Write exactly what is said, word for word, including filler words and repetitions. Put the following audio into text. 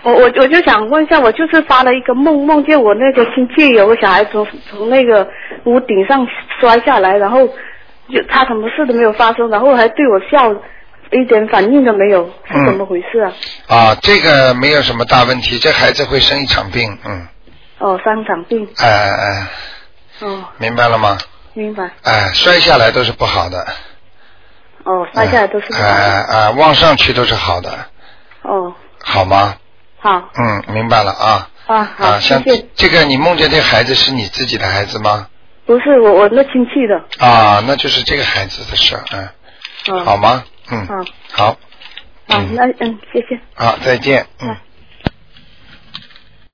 我我我就想问一下，我就是发了一个梦，梦见我那个亲戚有个小孩从从那个屋顶上摔下来，然后就他什么事都没有发生，然后还对我笑，一点反应都没有，是怎么回事啊？ 嗯、啊，这个没有什么大问题，这孩子会生一场病，嗯。 哦，三场病。 哎哎哎。 哦。 明白了吗？ 明白。 哎，摔下来都是不好的。 哦，摔下来都是不好的。 哎哎，往上去都是好的。 哦。 好吗？ 好。 嗯，明白了啊。 啊，好， 啊，像谢谢。 这个，你梦见这个孩子是你自己的孩子吗？ 不是，我我那亲戚的。 啊，那就是这个孩子的事，嗯。 嗯。 好吗？嗯。 好。 好。 啊，那嗯，谢谢。 好，再见。嗯。 啊